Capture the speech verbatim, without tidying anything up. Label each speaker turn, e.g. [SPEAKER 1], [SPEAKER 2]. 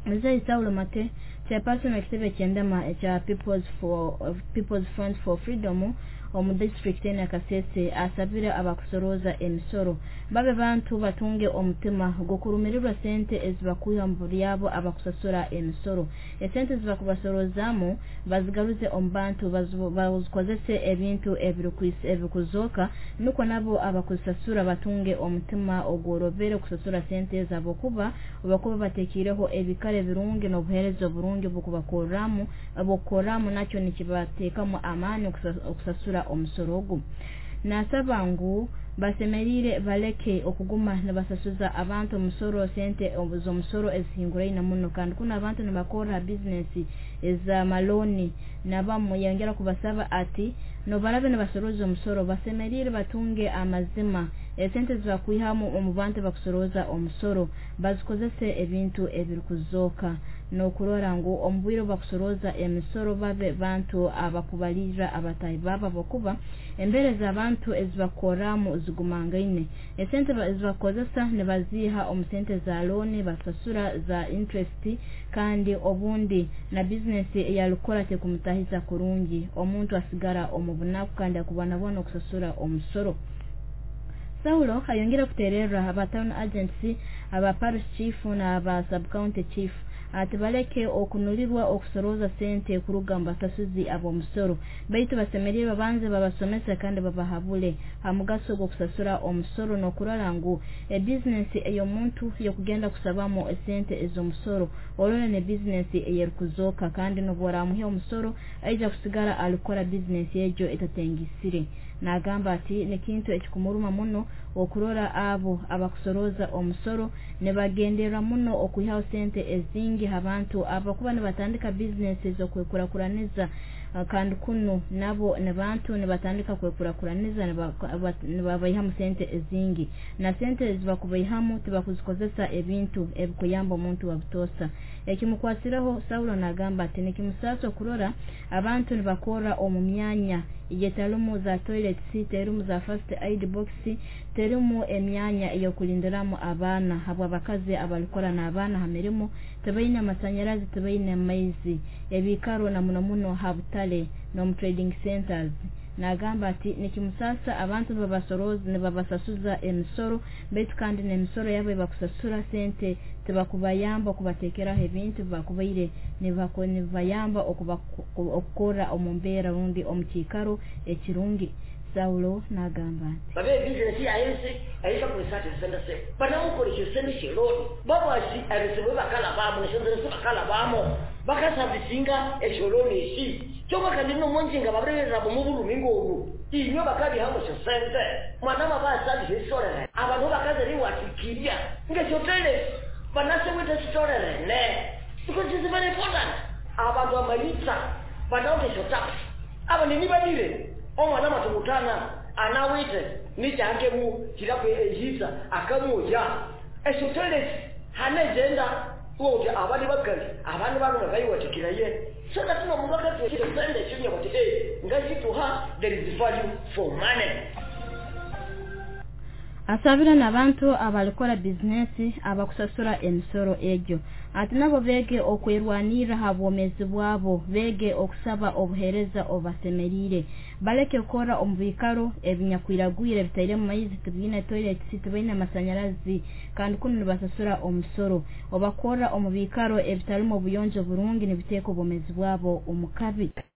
[SPEAKER 1] Mzee Saulo Mate chairperson ekitebe kyendema ekya People's for uh, People's Front for Freedom omu district ena Kasese asabira abakusoroza emisoro babe bantu batunge omutima gokurumirirwa sente ezibakuya mu byabo abakusasura emisoro esente zibakubasorozamu bazigaruze omubantu bazikozese ebintu ebikuzoka nuko nabo abakusasura batunge omutima ogorobere kusasura sente zabo kuba obakuba batekireho ebikare birungi no buherezo burungi bukubakoramu abokoramu nakyo nikibatekamu amani okusasura omusorogo nasabangu basemerire baleke okuguma nabasasuza abantu omusoro sente obuzo musoro ezihingura ina muno kandi kuna abantu nibakora business eza maloni nabamu yongera kubasaba ati no barabe nabasoroza omusoro basemerire batunge amazima esente zakwihamu omubantu bakusoroza omusoro bazikozese ebintu ebirikuzoka no kurora ngo ombwiro bakusoroza emisoro babe bantu abakubalira abatayi baba bokuba embere za bantu ezibakoramu zigumangaine esente ezibakozesa nebaziha omusente za loan basasura za interest kandi obundi na business yalukora te kumutahiza kurungi omuntu asigara omubunaku kandi akubana bona okusasura omusoro. Saulo hayongera kuterera aba town agency aba parish chief na aba sub county chief atibaleke okunulirwa okusoroza sente kurugamba tasuzi abo musoro baitu basemerire babanze babasomesa kandi babahabule amugaso go kusasura omusoro no kurarangu e business eyo muntu yo kugenda kusabamo sente ezo musoro olone ne business eyerkuzoka kandi no bora muhe omusoro aija kusigara alikora business yejo etatengisire nagamba ati nekintu ekikumuruma muno okurora abo abakusoroza omusoro ne bagendera muno okuhiha sente ezingi abantu abakuba ne batandika businesses okwekurakuraniza kandi kuno nabo ne bantu ne batandika kwekurakuraniza ne babayihamu sente ezingi na sente ezibakubayihamu tibakuzikozesa ebintu ebikuyamba omuntu wabutosa ekimukwasiraho Saulo nagamba ati nekimusaso kurora abantu ne bakora omumyanya yetalumu za toilet seat terumu za first aid box terumu emyanya iyo kulindiramu abana habwa bakaze abalikora na abana hamerimo tabaina amasanyarazi tabaina maizi ebikaro na muno muno habutale no trading centers nagamba ati nekimusasa abantu babasoroza ne babasasuza emisoro betu kandi nemisoro yabo bakusasura sente tebakubayamba kubatekera ebintu bakubaire ne bakone bayamba okukora omumbera rundi omukikaro ekirungi. Saulo nagamba
[SPEAKER 2] babe business ya yensi ayisha kurisati senda se bana ukuri chisende shironi baba si arisiwe bakala bamo nesende bakala bamo bakasa bisinga eshoroni shi choma kandi no monjinga babrera bomuburu mingobu inyo bakabi hamo sente mwana maba sadi hisore abantu bakaze ri watikiria ngeshotele bana se wita hisore ne because it's very important abantu amalita bana ngeshota aba ni nibadire omwana matumutana anawite nichange mu kirapo ejiza akamuja esotele hanejenda wote abali bakali abantu baruna bayiwatikiraye so that no mugaga to send the chinya what eh ngaji to her there is value for money.
[SPEAKER 1] Asabira nabantu abalikora business abakusasura emisoro ejo ati nabo bege okwerwanira habomezi bwabo bege okusaba obuhereza obasemerire baleke kora omubikaro ebinyakwiragwire bitaire mu mayizi tubine toilet tubine amasanyarazi kandi kuno basasura omusoro obakora omubikaro ebitari mu buyonjo burungi nibiteko bomezi bwabo omukabi.